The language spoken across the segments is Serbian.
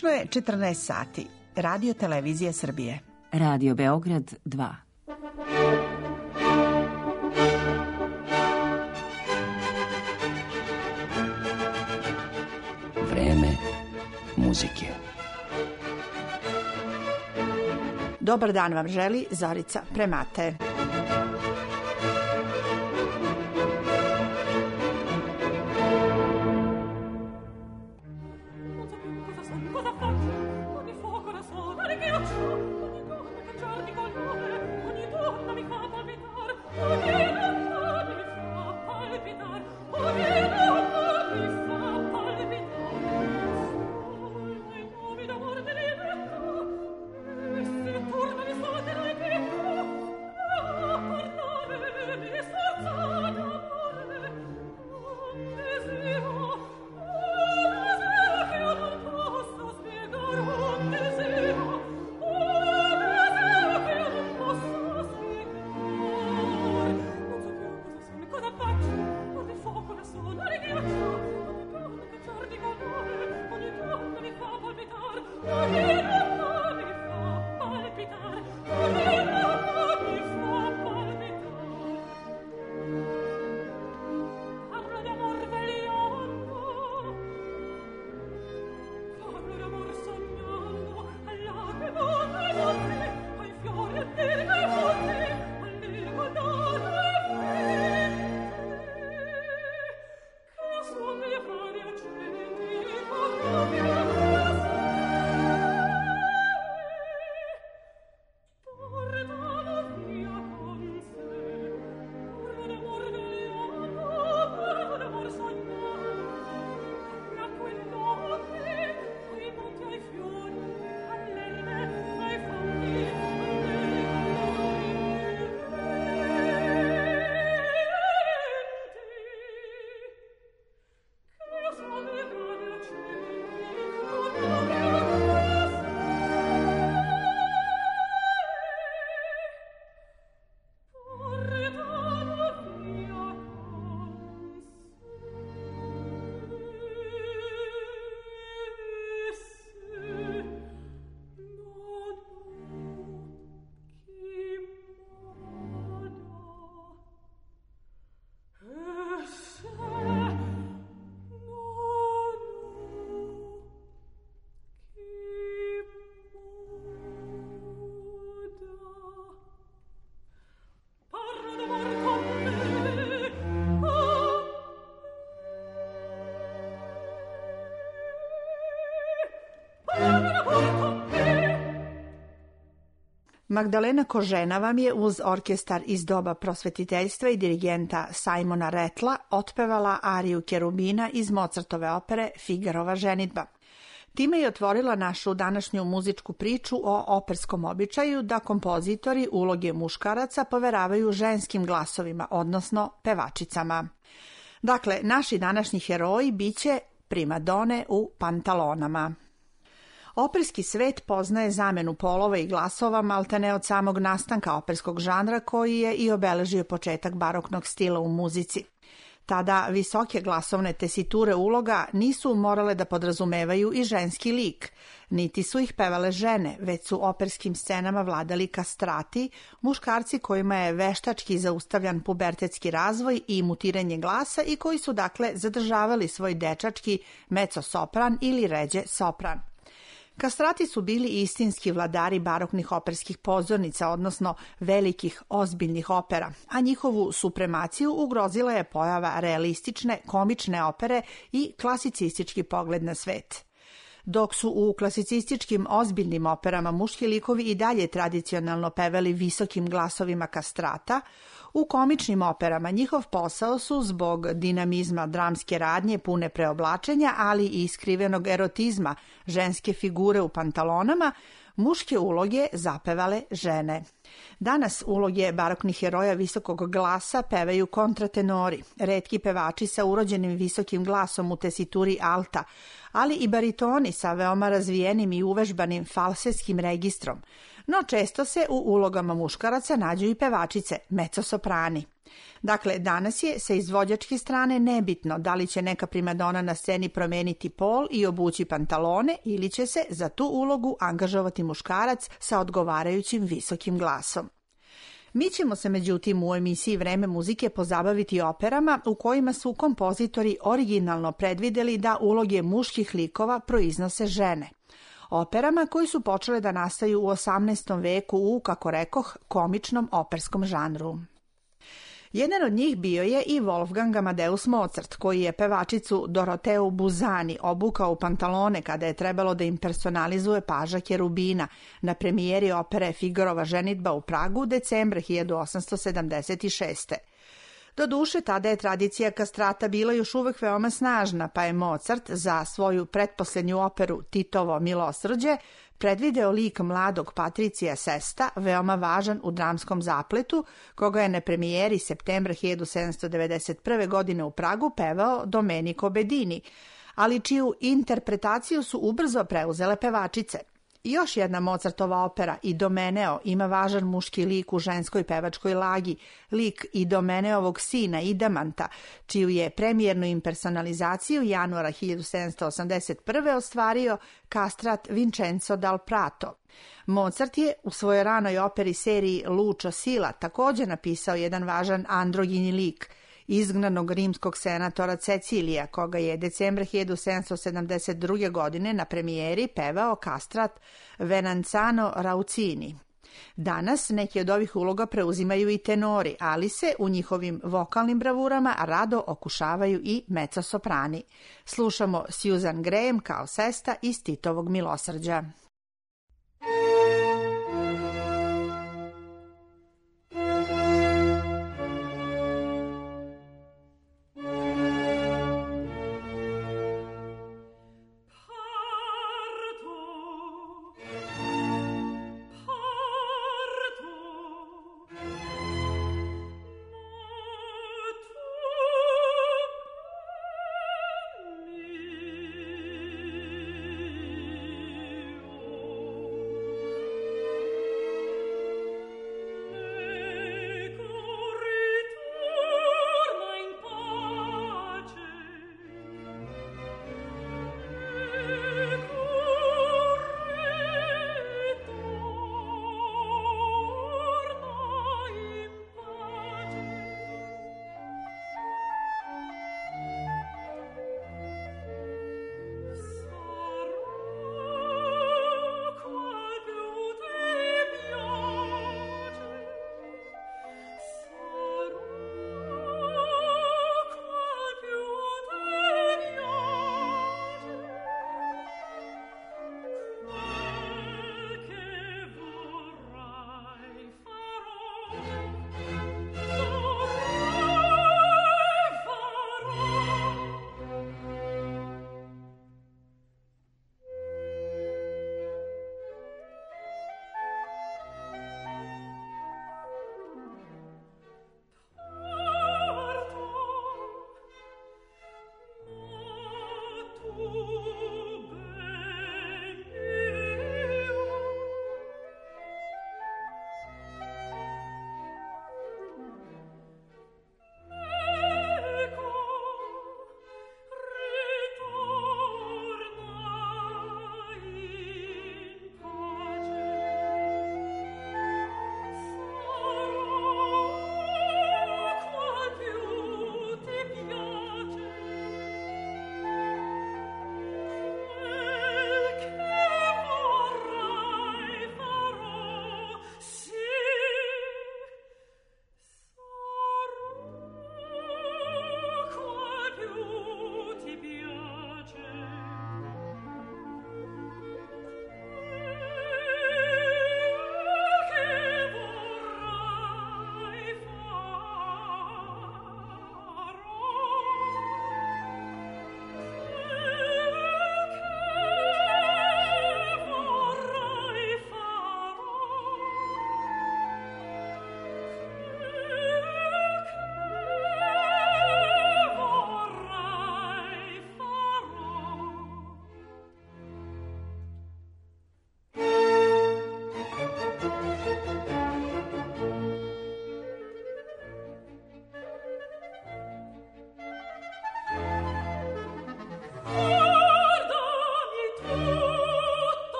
Tačno je 14 sati. Radio Televizija Srbije. Radio Beograd 2. Vreme muzike. Dobar dan vam želi Zorica Premate. Magdalena Kožena vam je uz orkestar iz doba prosvetiteljstva i dirigenta Simona Rattla otpevala ariju Kerubina iz Mozartove opere Figarova ženidba. Time je otvorila našu današnju muzičku priču o operskom običaju da kompozitori uloge muškaraca poveravaju ženskim glasovima, odnosno pevačicama. Dakle, naši današnji heroji biće primadone u pantalonama. Operski svet poznaje zamenu polova i glasova maltene od samog nastanka operskog žanra koji je i obeležio početak baroknog stila u muzici. Tada visoke glasovne tesiture uloga nisu morale da podrazumevaju i ženski lik, niti su ih pevale žene, već su operskim scenama vladali kastrati, muškarci kojima je veštački zaustavljan pubertetski razvoj i mutiranje glasa i koji su dakle zadržavali svoj dečački mezzo-sopran ili ređe sopran. Kastrati su bili istinski vladari baroknih operskih pozornica, odnosno velikih, ozbiljnih opera, a njihovu supremaciju ugrozila je pojava realistične, komične opere i klasicistički pogled na svet. Dok su u klasicističkim ozbiljnim operama muški likovi i dalje tradicionalno pevali visokim glasovima kastrata, u komičnim operama njihov posao su zbog dinamizma dramske radnje pune preoblačenja, ali i iskrivenog erotizma ženske figure u pantalonama, muške uloge zapevale žene. Danas uloge baroknih heroja visokog glasa pevaju kontratenori, retki pevači sa urođenim visokim glasom u tesituri alta, ali i baritoni sa veoma razvijenim i uvežbanim falsetskim registrom. No često se u ulogama muškaraca nađu i pevačice, mezzosoprani. Dakle, danas je sa izvođačke strane nebitno da li će neka primadona na sceni promeniti pol i obući pantalone ili će se za tu ulogu angažovati muškarac sa odgovarajućim visokim glasom. Mi ćemo se međutim u emisiji Vreme muzike pozabaviti operama u kojima su kompozitori originalno predvideli da uloge muških likova proiznose žene. Operama koji su počele da nastaju u 18. veku u, kako rekoh, komičnom operskom žanru. Jedan od njih bio je i Wolfgang Amadeus Mozart, koji je pevačicu Doroteu Buzani obukao u pantalone kada je trebalo da impersonalizuje paža Kerubina na premijeri opere Figarova ženidba u Pragu decembra 1876. Doduše, tada je tradicija kastrata bila još uvek veoma snažna, pa je Mozart za svoju pretposlednju operu Titovo milosrđe predvideo lik mladog Patricija Sesta, veoma važan u dramskom zapletu, koga je na premijeri septembra 1791. godine u Pragu pevao Domenico Bedini, ali čiju interpretaciju su ubrzo preuzele pevačice. I još jedna Mozartova opera, Idomeneo, ima važan muški lik u ženskoj pevačkoj lagi, lik Idomeneovog sina Idamanta, čiju je premijernu impersonalizaciju januara 1781. ostvario kastrat Vincenzo dal Prato. Mozart je u svojoj ranoj operi seriji Lucio Sila također napisao jedan važan androgini lik, izgnanog rimskog senatora Cecilija, koga je decembra 1772. godine na premijeri pevao kastrat Venanzano Raucini. Danas neki od ovih uloga preuzimaju i tenori, ali se u njihovim vokalnim bravurama rado okušavaju i mezzosoprani. Slušamo Susan Graham kao Sesta iz Titovog milosrđa.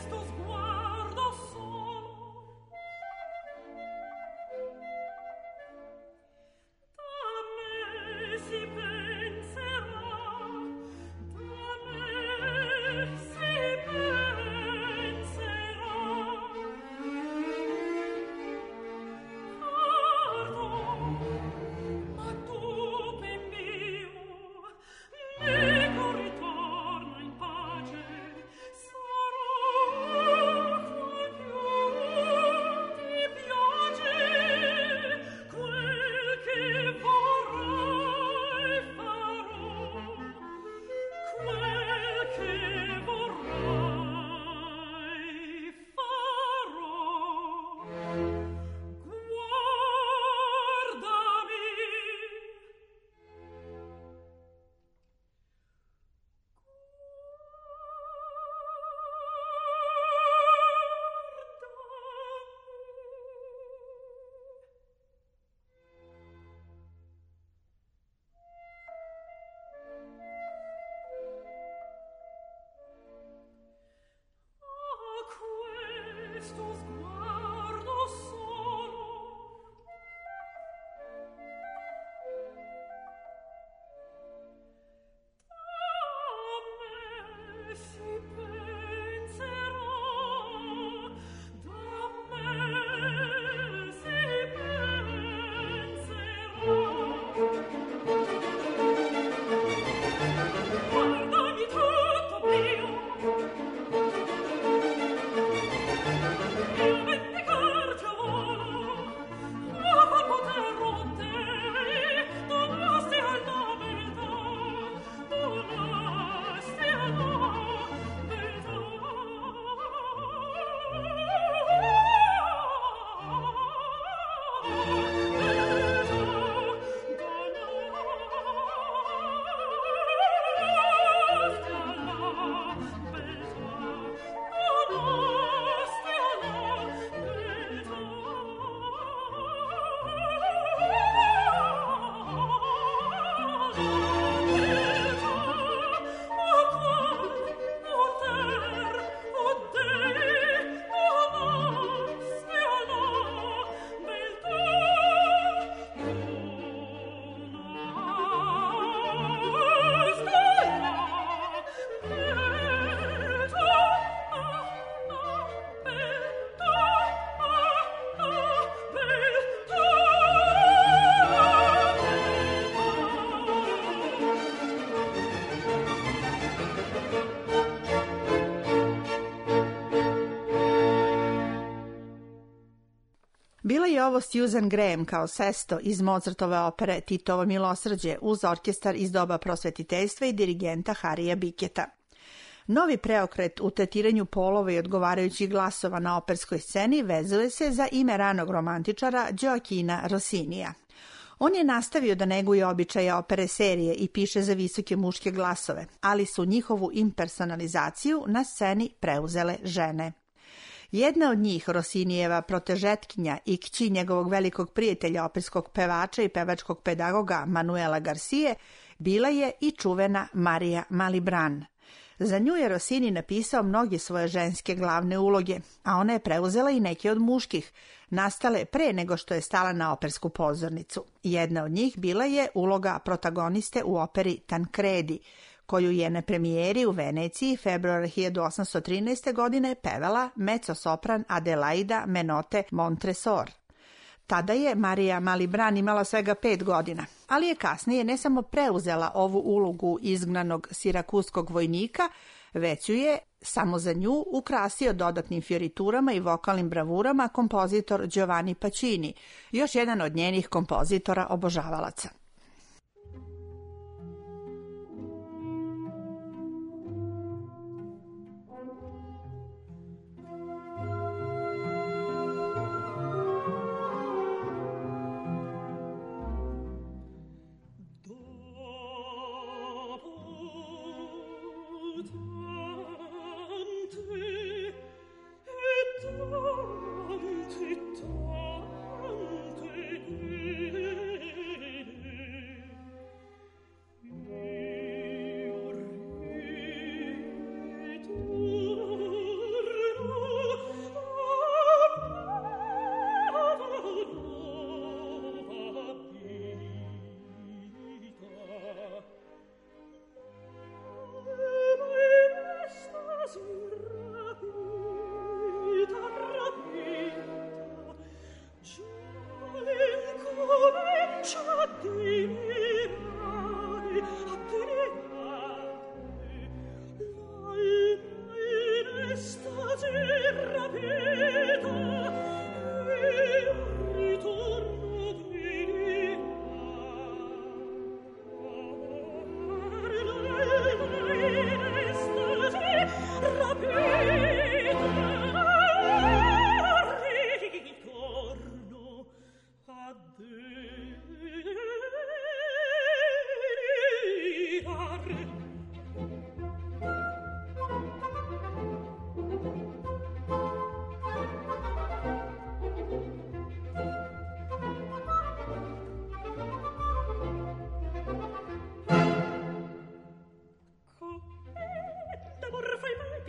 Bila je ovo Susan Graham kao Sesto iz Mozartove opere Titovo milosrđe uz orkestar iz doba prosvetiteljstva i dirigenta Harija Biketa. Novi preokret u tretiranju polova i odgovarajućih glasova na operskoj sceni vezuje se za ime ranog romantičara Gioachina Rossinija. On je nastavio da neguje običaje opere serije i piše za visoke muške glasove, ali su njihovu impersonalizaciju na sceni preuzele žene. Jedna od njih, Rossinijeva protežetkinja i kći njegovog velikog prijatelja, operskog pevača i pevačkog pedagoga Manuela Garcije, bila je i čuvena Marija Malibran. Za nju je Rossini napisao mnoge svoje ženske glavne uloge, a ona je preuzela i neke od muških, nastale pre nego što je stala na opersku pozornicu. Jedna od njih bila je uloga protagoniste u operi Tancredi, koju je na premijeri u Veneciji februara 1813. godine pevala mezzosopran Adelaida Menotte Montresor. Tada je Marija Malibran imala svega 5 godina, ali je kasnije ne samo preuzela ovu ulogu izgnanog sirakuskog vojnika, već ju je samo za nju ukrasio dodatnim fioriturama i vokalnim bravurama kompozitor Giovanni Pacini, još jedan od njenih kompozitora obožavalaca.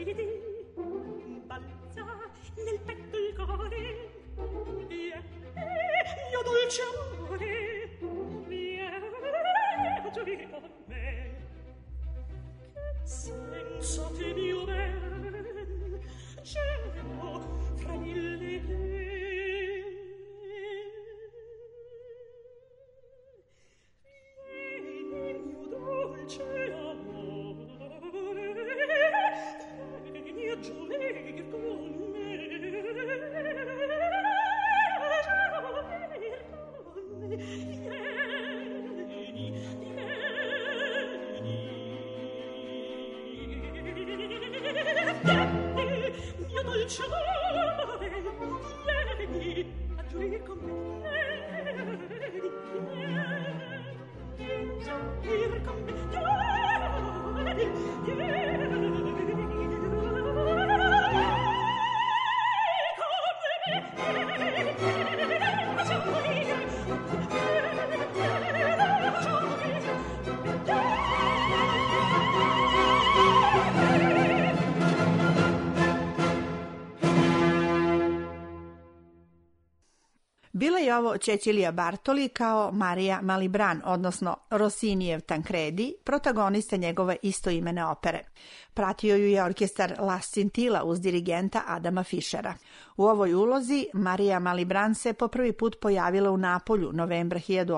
Bila je ovo Cecilia Bartoli kao Marija Malibran, odnosno Rossinijev Tancredi, protagonista njegove istoimene opere. Pratio ju je orkestar La Scintilla uz dirigenta Adama Fischera. U ovoj ulozi Marija Malibran se po prvi put pojavila u Napolju novembra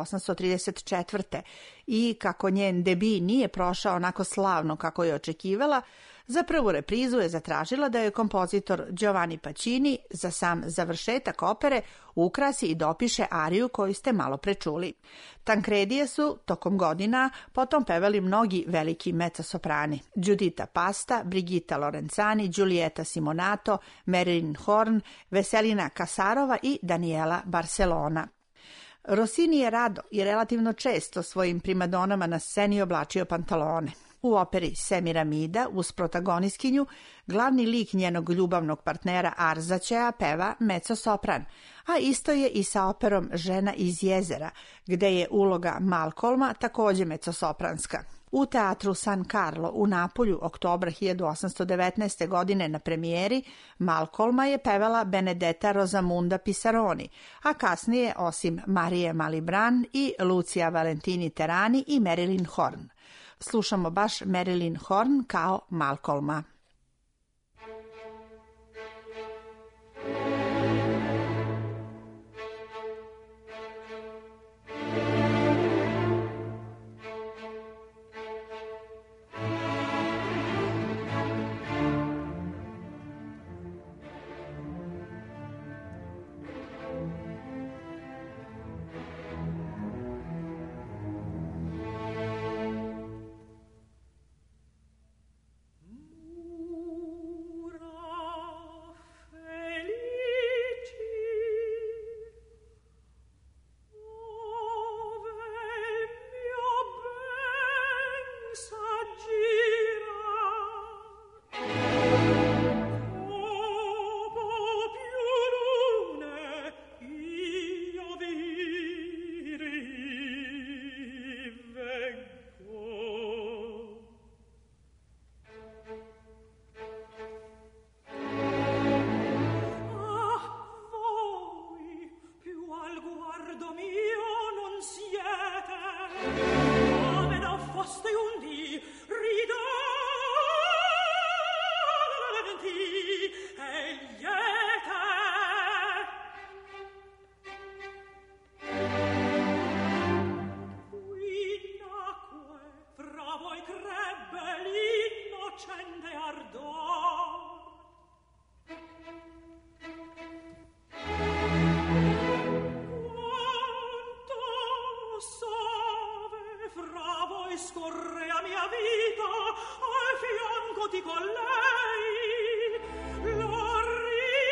1834. i kako njen debi nije prošao onako slavno kako je očekivala, za prvu reprizu je zatražila da je kompozitor Giovanni Pacini za sam završetak opere ukrasi i dopiše ariju koju ste malo prečuli. Tancredije su tokom godina potom pevali mnogi veliki mezzosoprani: Giuditta Pasta, Brigitta Lorenzani, Giulietta Simonato, Marilyn Horne, Veselina Kasarova i Daniela Barcelona. Rossini je rado i relativno često svojim primadonama na sceni oblačio pantalone. U operi Semiramida uz protagonistkinju glavni lik njenog ljubavnog partnera Arzaćea peva mezzosopran, a isto je i sa operom Žena iz jezera, gde je uloga Malcolma takođe mezzosopranska. U teatru San Carlo u Napolju oktobra 1819. godine na premijeri Malcolma je pevala Benedetta Rosamunda Pisaroni, a kasnije osim Marije Malibran i Lucia Valentini Terani i Marilyn Horne. Slušamo baš Marilyn Horne kao Malcolma. Con lei, la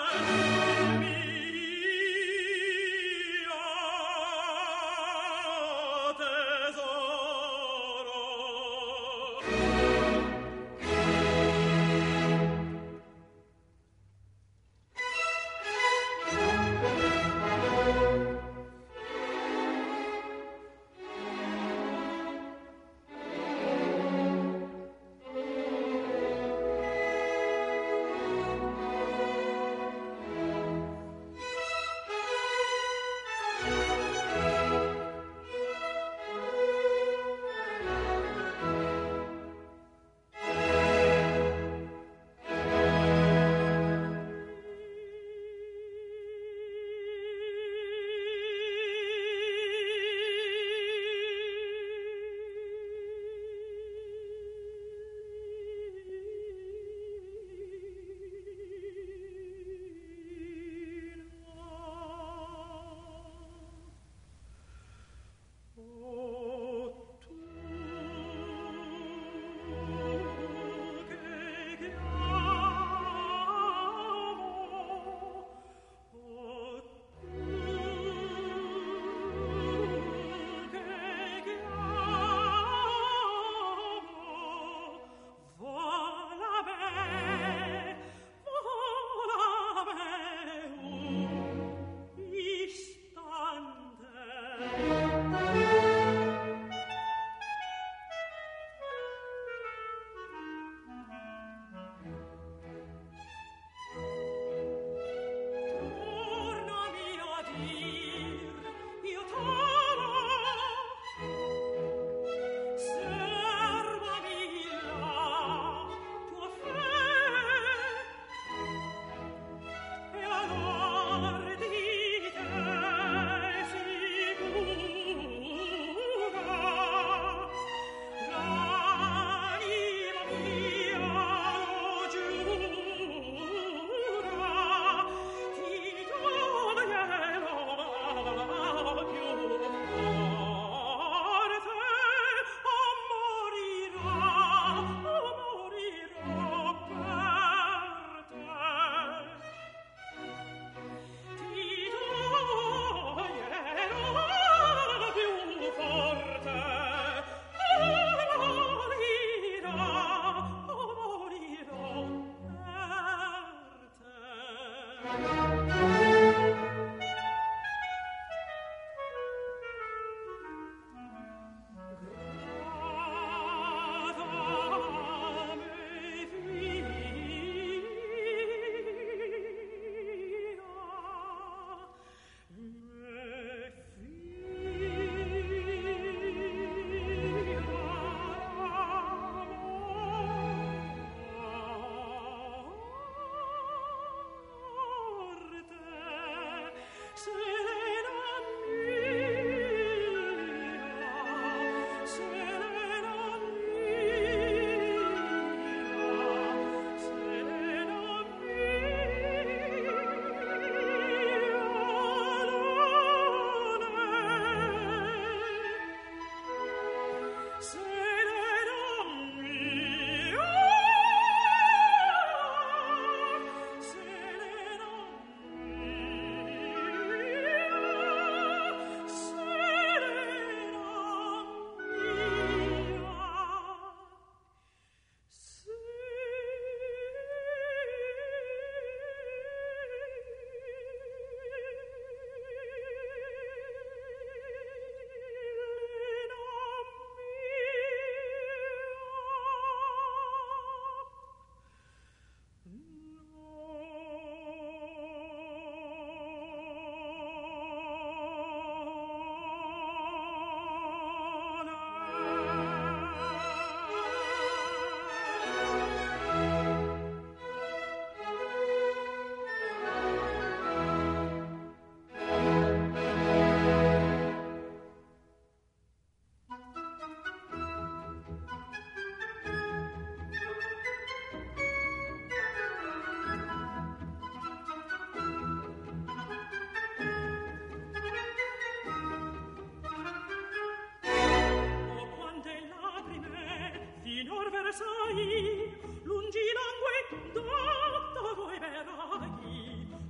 sai, lungi langue da voi verrai,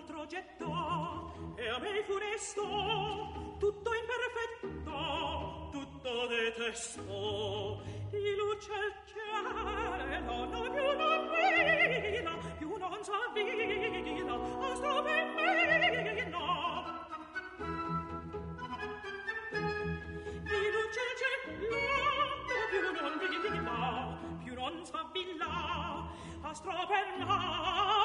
altro gettò e a me funesto tutto imperfetto, tutto detesto. Di luce il cielo no più non brilla, più non s'avvila, astro femmino. Di luce il cielo no più non brilla, più non s'avvila, astro femmino.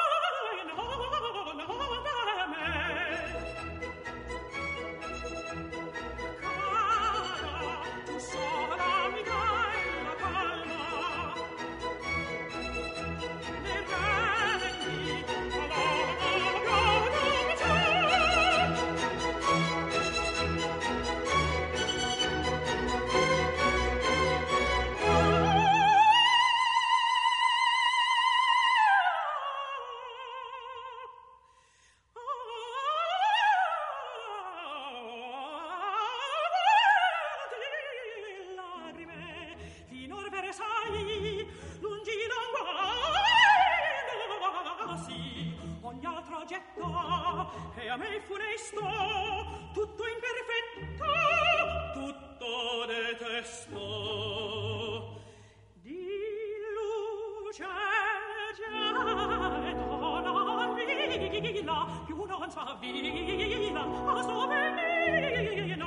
E a me funesto tutto imperfetto, tutto detesto. Di luce gelo non vila, più non s'avvila, astro femmino.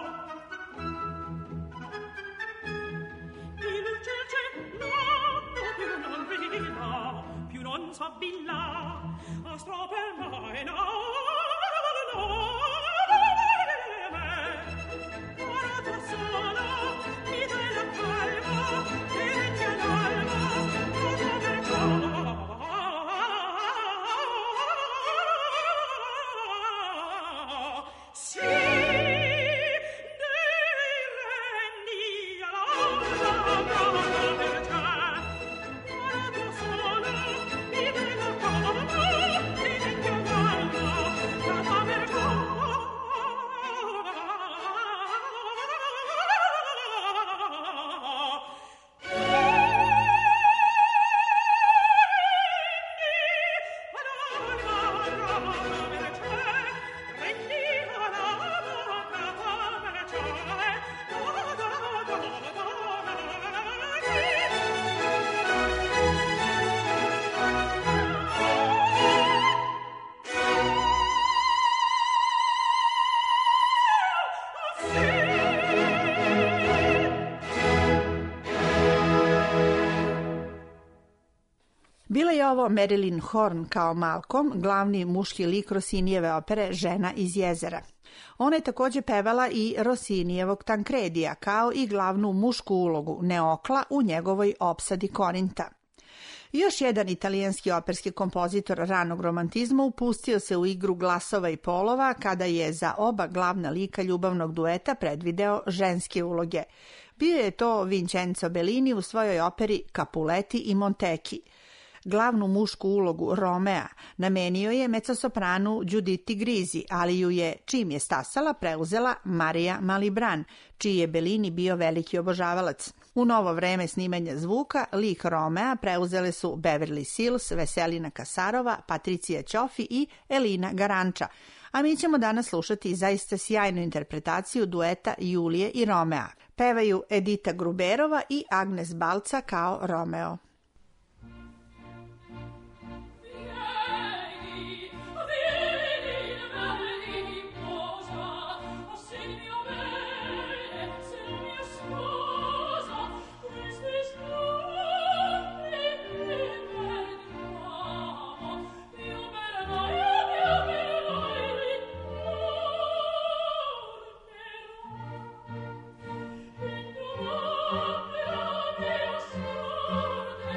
Di luce gelo più non vila, più non s'avvila, astro femmino. Bila je ovo Marilyn Horne kao Malcolm, glavni muški lik Rossinijeve opere Žena iz jezera. Ona je također pevala i Rossinijevog Tancredija, kao i glavnu mušku ulogu Neokla u njegovoj opsadi Korinta. Još jedan italijanski operski kompozitor ranog romantizma upustio se u igru glasova i polova kada je za oba glavna lika ljubavnog dueta predvideo ženske uloge. Bio je to Vincenzo Bellini u svojoj operi Capuletti i Montecchi. Glavnu mušku ulogu Romea namenio je mezzosopranu Giuditti Grisi, ali ju je, čim je stasala, preuzela Marija Malibran, čiji je Bellini bio veliki obožavalac. U novo vreme snimanja zvuka, lik Romea preuzele su Beverly Sills, Veselina Kasarova, Patricija Ćofi i Elina Garanča, a mi ćemo danas slušati zaista sjajnu interpretaciju dueta Julije i Romea. Pevaju Edita Gruberova i Agnes Balca kao Romeo. Oh,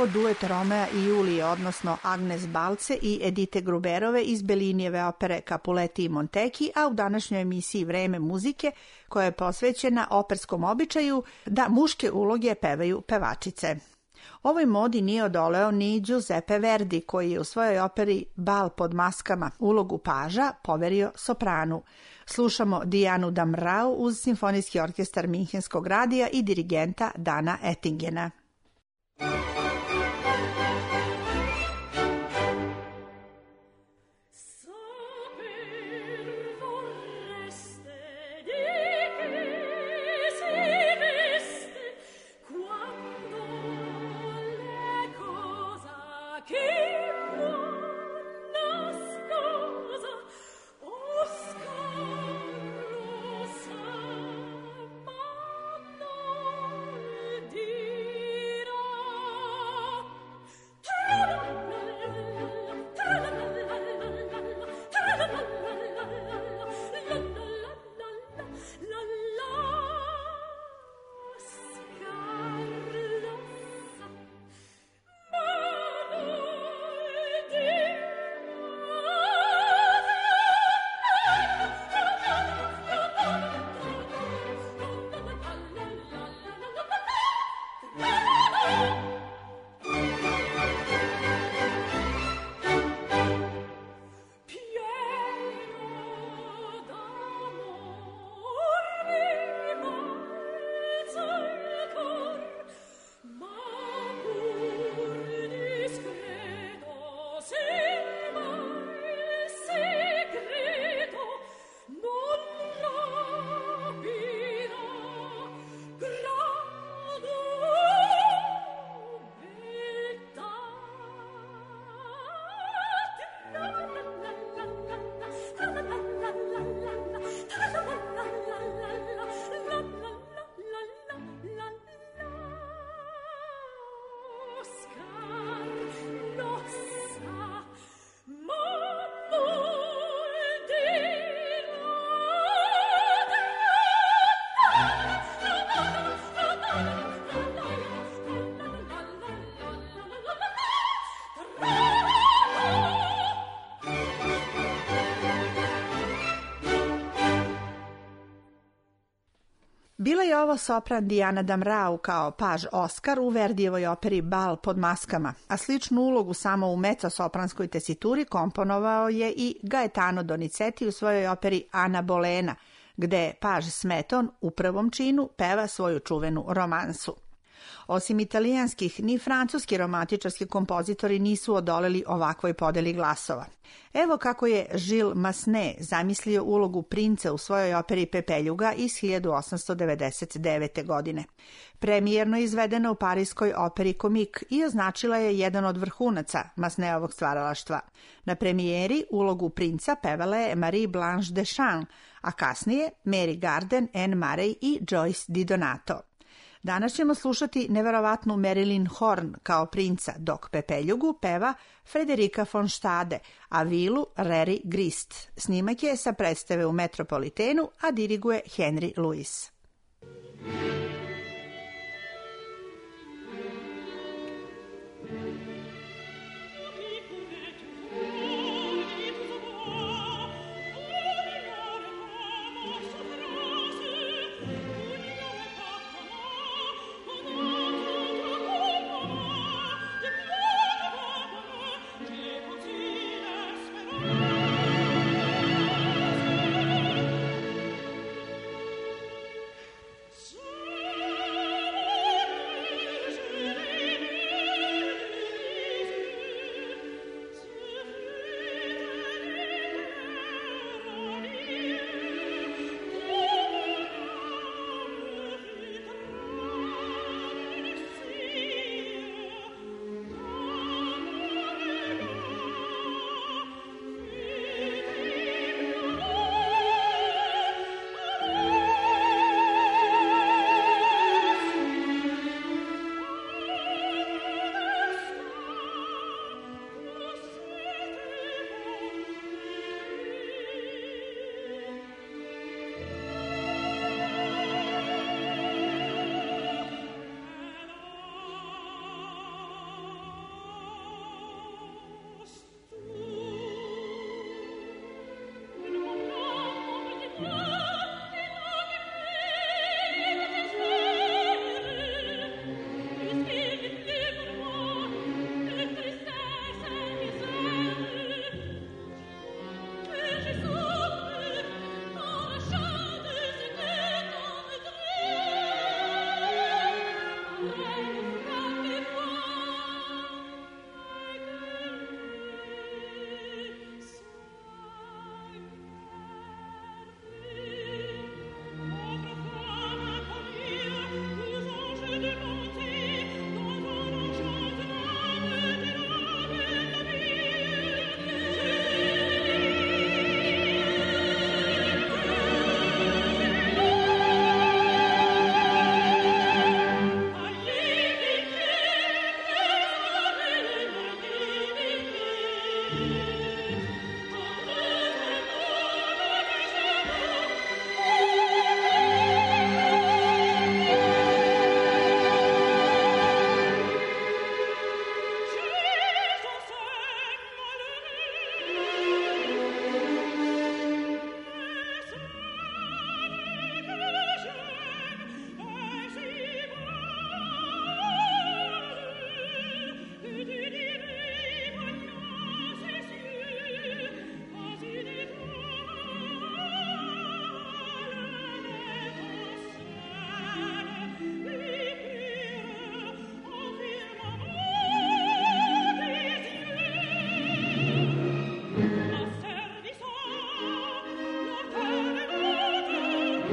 bilo duet Romea i Julije, odnosno Agnes Balce i Edite Gruberove iz Bellinijeve opere Capuletti i Montecchi, a u današnjoj emisiji Vreme muzike, koja je posvećena operskom običaju da muške uloge pevaju pevačice. Ovoj modi nije odoleo ni Giuseppe Verdi, koji je u svojoj operi Bal pod maskama ulogu paža poverio sopranu. Slušamo Dianu Damrau uz Simfonijski orkestar Minhenskog radija i dirigenta Dana Ettingena. Bila je ovo sopran Diana Damrau kao paž Oskar u Verdijevoj operi Bal pod maskama, a sličnu ulogu samo u mezzo-sopranskoj tesituri komponovao je i Gaetano Donizetti u svojoj operi Ana Bolena, gde paž Smeton u prvom činu peva svoju čuvenu romansu. Osim italijanskih, ni francuski romantičarski kompozitori nisu odoleli ovakvoj podeli glasova. Evo kako je Gilles Massenet zamislio ulogu princa u svojoj operi Pepeljuga iz 1899. godine. Premijerno izvedena u parijskoj operi Comique i označila je jedan od vrhunaca Massenetovog stvaralaštva. Na premijeri ulogu princa pevala je Marie Blanche Deschamps, a kasnije Mary Garden, Anne Murray i Joyce Di Donato. Danas ćemo slušati neverovatnu Marilyn Horn kao princa, dok Pepeljugu peva Frederica von Stade, a vilu Reri Grist. Snimak je sa predstave u Metropolitenu, a diriguje Henry Lewis. So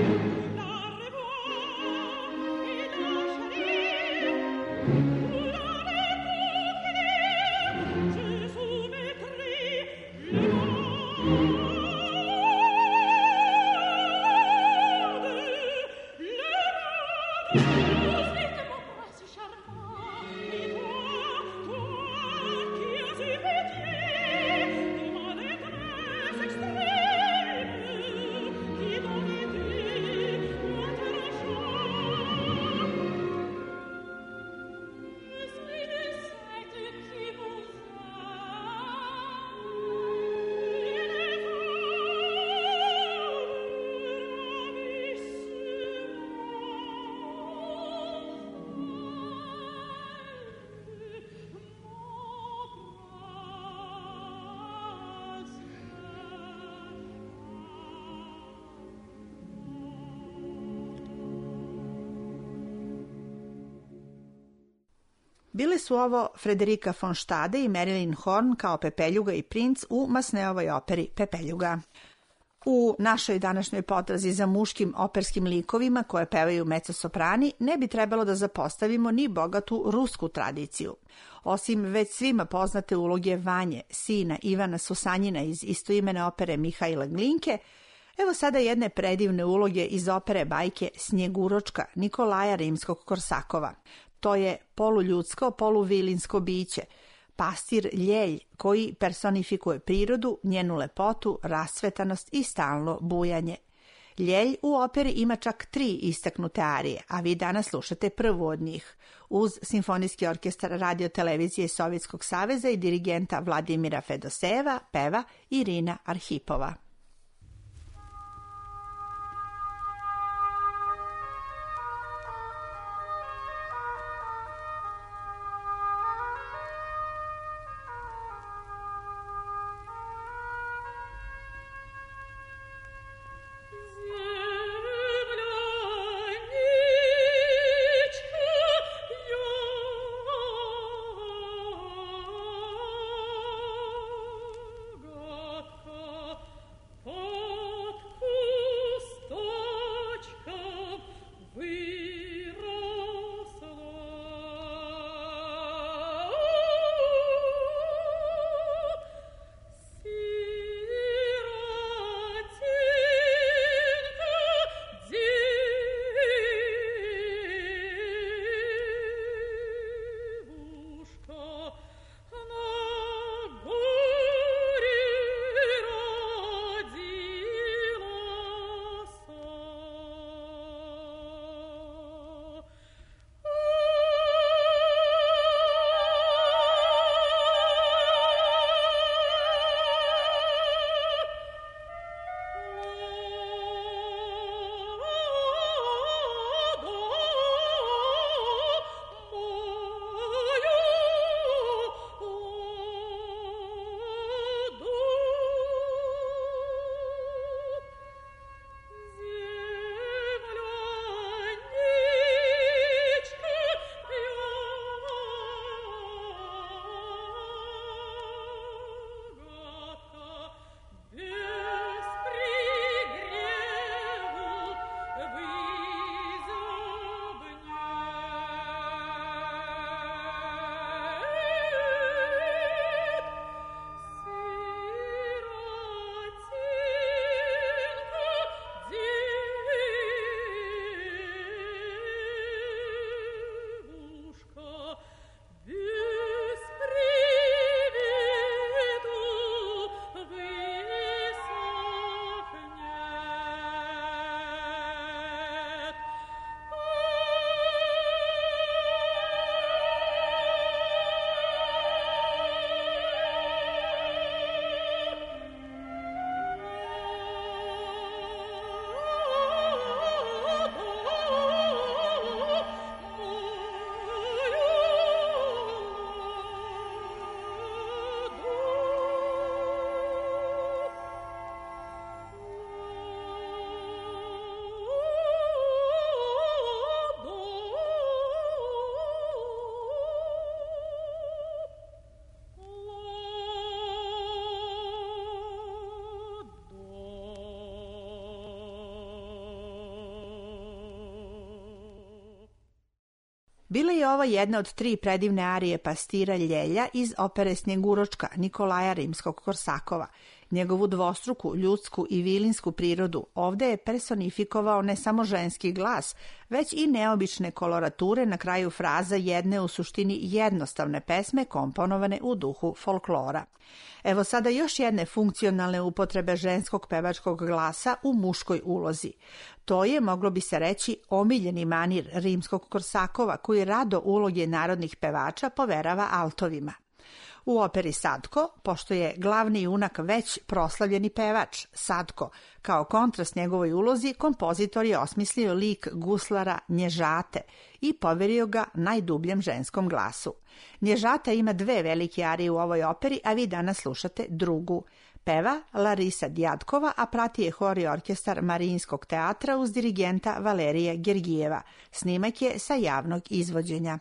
Bili su ovo Frederika von Stade i Marilyn Horn kao Pepeljuga i princ u Masneovoj operi Pepeljuga. U našoj današnjoj potrazi za muškim operskim likovima koje pevaju mezzosoprani ne bi trebalo da zapostavimo ni bogatu rusku tradiciju. Osim već svima poznate uloge Vanje, sina Ivana Susanjina iz istoimene opere Mihajla Glinke, evo sada jedne predivne uloge iz opere bajke Snjeguročka Nikolaja Rimskog-Korsakova. To je poluljudsko, poluvilinsko biće, pastir Ljelj koji personifikuje prirodu, njenu lepotu, rasvetanost i stalno bujanje. Ljelj u operi ima čak 3 istaknute arije, a vi danas slušate prvu od njih, uz Simfonijski orkestar Radio-televizije Sovjetskog saveza i dirigenta Vladimira Fedosejeva peva Irina Arhipova. Bila je ovo jedna od 3 predivne arije pastira Ljelja iz opere Snjeguročka Nikolaja Rimskog-Korsakova. Njegovu dvostruku, ljudsku i vilinsku prirodu ovde je personifikovao ne samo ženski glas, već i neobične kolorature na kraju fraza jedne u suštini jednostavne pesme komponovane u duhu folklora. Evo sada još jedne funkcionalne upotrebe ženskog pevačkog glasa u muškoj ulozi. To je, moglo bi se reći, omiljeni manir rimskog Korsakova, koji rado uloge narodnih pevača poverava altovima. U operi Sadko, pošto je glavni junak već proslavljeni pevač, Sadko, kao kontrast njegovoj ulozi, kompozitor je osmislio lik guslara Nježate i poverio ga najdubljem ženskom glasu. Nježata ima 2 velike arije u ovoj operi, a vi danas slušate drugu. Peva Larisa Djatkova, a prati je hor i orkestar Marijinskog teatra uz dirigenta Valerija Gergijeva. Snimak je sa javnog izvođenja.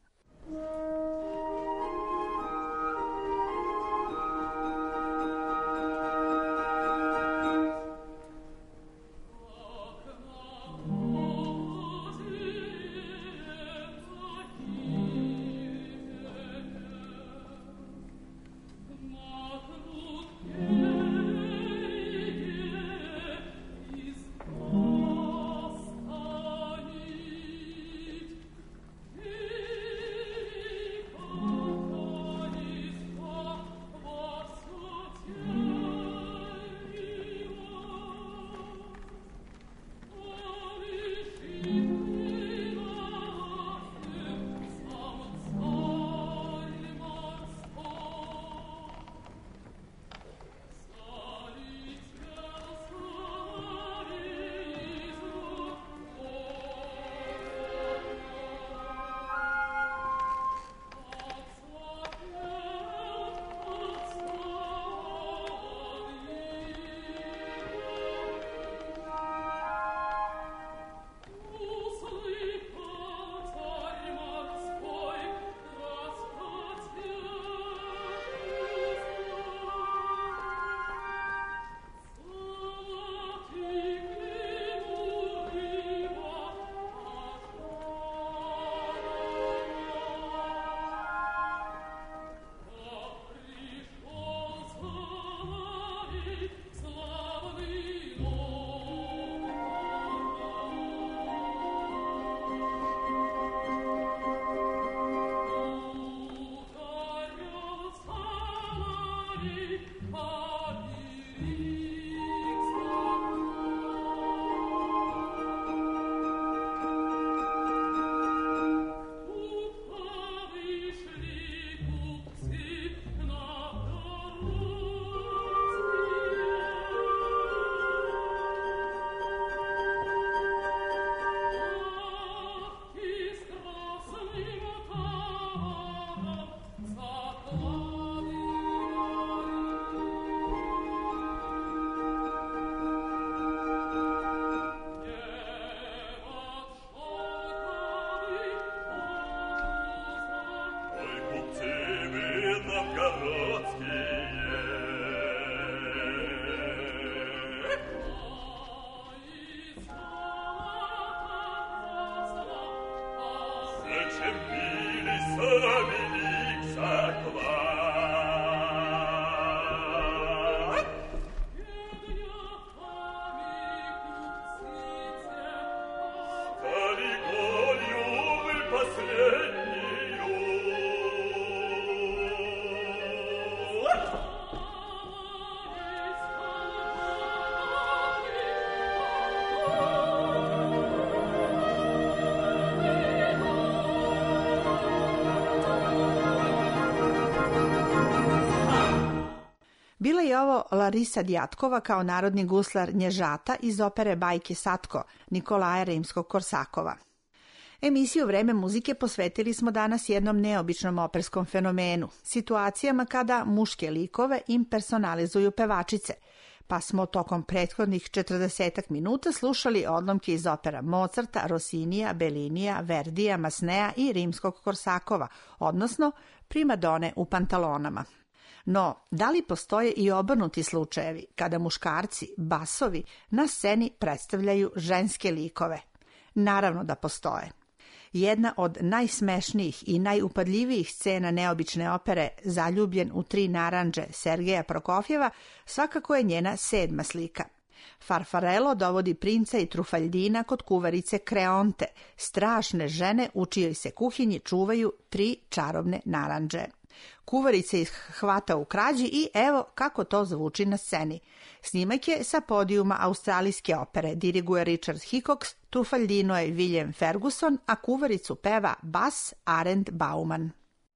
Bila je ovo Larisa Djatkova kao narodni guslar Nježata iz opere Bajke Satko Nikolaja Rimskog-Korsakova. Emisiju Vreme muzike posvetili smo danas jednom neobičnom operskom fenomenu, situacijama kada muške likove impersonalizuju pevačice, pa smo tokom prethodnih 40 minuta slušali odlomke iz opera Mozarta, Rossinija, Bellinija, Verdija, Masnea i Rimskog-Korsakova, odnosno primadone u pantalonama. No, da li postoje i obrnuti slučajevi kada muškarci, basovi, na sceni predstavljaju ženske likove? Naravno da postoje. Jedna od najsmešnijih i najupadljivijih scena neobične opere Zaljubljen u 3 narandže Sergeja Prokofjeva svakako je njena 7. slika. Farfarello dovodi princa i Trufaljdina kod kuvarice Kreonte, strašne žene u čijoj se kuhinji čuvaju 3 čarobne narandže. Kuvarica ih hvata u krađi i evo kako to zvuči na sceni. Snimak je sa podijuma australijske opere, diriguje Richard Hickox, Trufaljdino je William Ferguson, a kuvaricu peva bas Arend Bauman.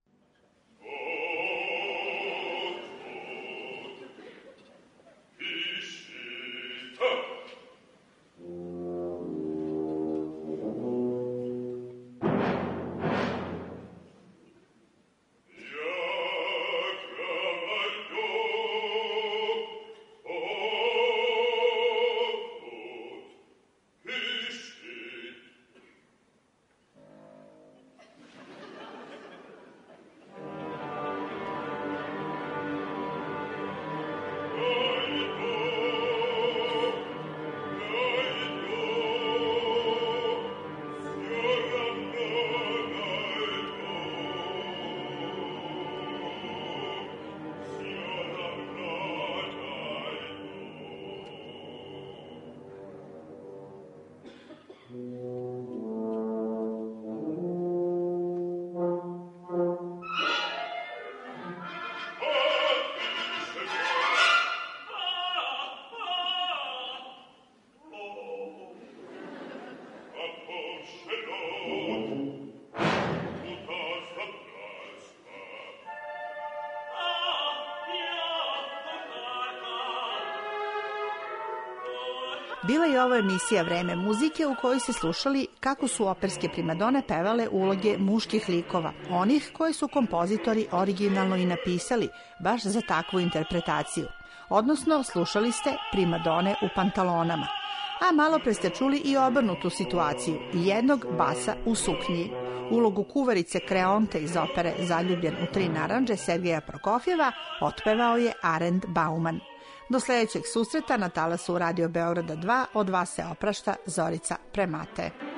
Bila je ovo emisija Vreme muzike u kojoj se slušali kako su operske primadone pevale uloge muških likova, onih koje su kompozitori originalno i napisali baš za takvu interpretaciju. Odnosno, slušali ste primadone u pantalonama. A malo pre ste čuli i obrnutu situaciju, jednog basa u suknji. Ulogu kuvarice Kreonte iz opere Zaljubljen u 3 narandže Sergeja Prokofjeva otpevao je Arend Bauman. Do sljedećeg susreta na talasu Radio Beograda 2 od vas se oprašta Zorica Premate.